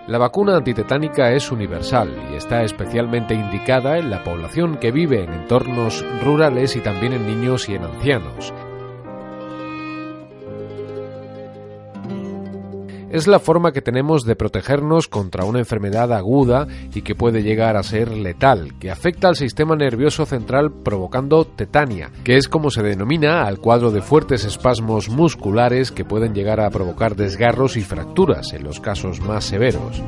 La vacuna antitetánica es universal y está especialmente indicada en la población que vive en entornos rurales y también en niños y en ancianos. Es la forma que tenemos de protegernos contra una enfermedad aguda y que puede llegar a ser letal, que afecta al sistema nervioso central provocando tetania, que es como se denomina al cuadro de fuertes espasmos musculares que pueden llegar a provocar desgarros y fracturas en los casos más severos.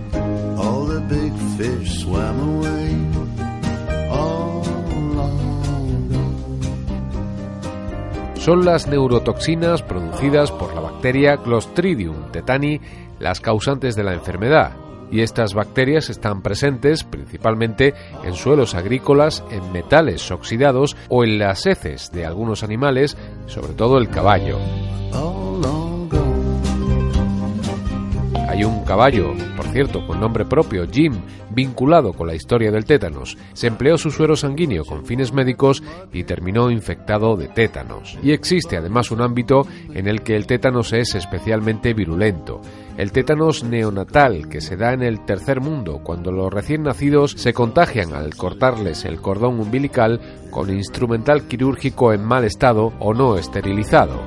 Son las neurotoxinas producidas por la bacteria Clostridium tetani las causantes de la enfermedad, y estas bacterias están presentes principalmente en suelos agrícolas, en metales oxidados o en las heces de algunos animales, sobre todo el caballo. Hay un caballo, por cierto, con nombre propio, Jim, vinculado con la historia del tétanos. Se empleó su suero sanguíneo con fines médicos y terminó infectado de tétanos. Y existe además un ámbito en el que el tétanos es especialmente virulento. El tétanos neonatal, que se da en el tercer mundo, cuando los recién nacidos se contagian al cortarles el cordón umbilical con instrumental quirúrgico en mal estado o no esterilizado.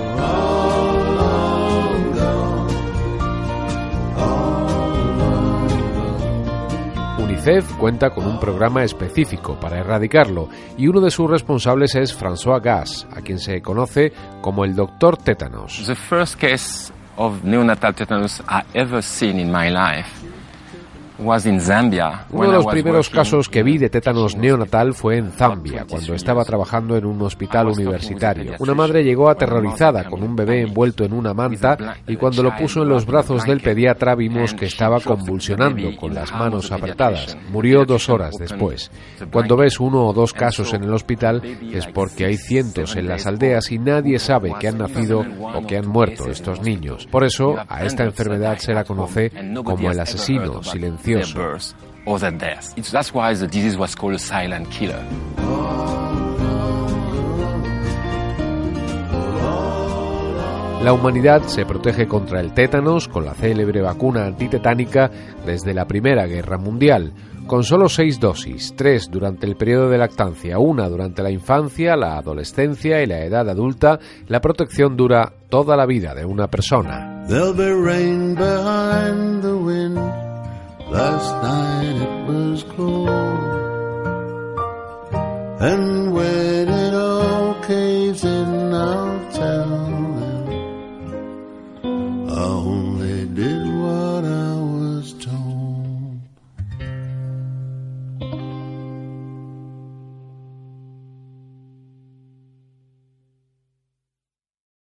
UNICEF cuenta con un programa específico para erradicarlo y uno de sus responsables es François Gas, a quien se conoce como el Doctor Tétanos. The first case of neonatal tetanus I ever seen in my life was in Zambia. Uno de los primeros casos que vi de tétanos neonatal fue en Zambia, cuando estaba trabajando en un hospital universitario. Una madre llegó aterrorizada con un bebé envuelto en una manta y cuando lo puso en los brazos del pediatra vimos que estaba convulsionando con las manos apretadas. Murió 2 horas después. Cuando ves 1 o 2 casos en el hospital es porque hay cientos en las aldeas y nadie sabe que han nacido o que han muerto estos niños. Por eso a esta enfermedad se la conoce como el asesino silencioso. That's why the disease was called a silent killer. La humanidad se protege contra el tétanos con la célebre vacuna antitetánica desde la Primera Guerra Mundial. Con solo 6 dosis, 3 durante el periodo de lactancia, 1 durante la infancia, la adolescencia y la edad adulta, la protección dura toda la vida de una persona. There'll be rain behind the wind. Last night it was cold, and when it all caves in, I'll tell them.